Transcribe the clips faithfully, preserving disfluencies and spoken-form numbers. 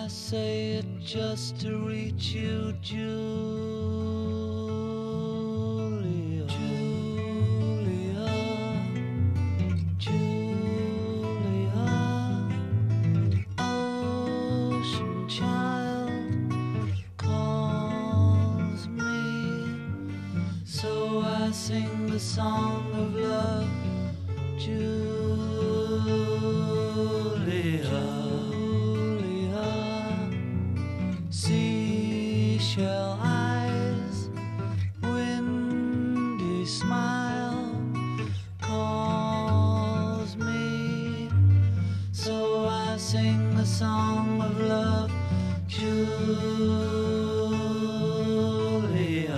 I say it just to reach you, Julia, Julia, Julia, ocean child calls me, so I sing the song of love, Julia. Seashell eyes, windy smile calls me, so I sing the song of love, Julia.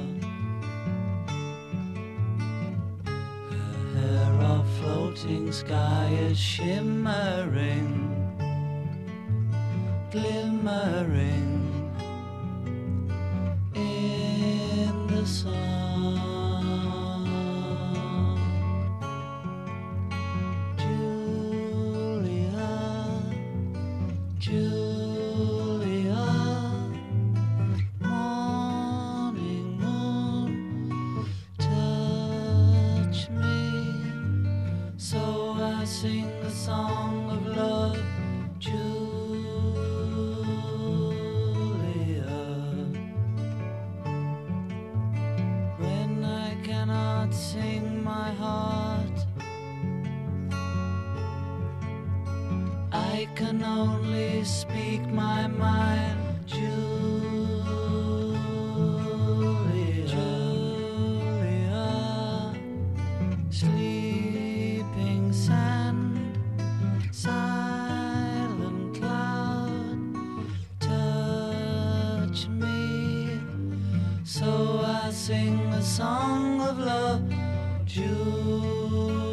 Her hair of floating sky is shimmering, glimmering in the sun. Julia, Julia, morning moon, touch me, so I sing the song of love, Julia. Sing my heart, I can only speak my mind, Julia, Julia, sleeping sand, silent cloud, touch me, so I sing the song of love, Julia.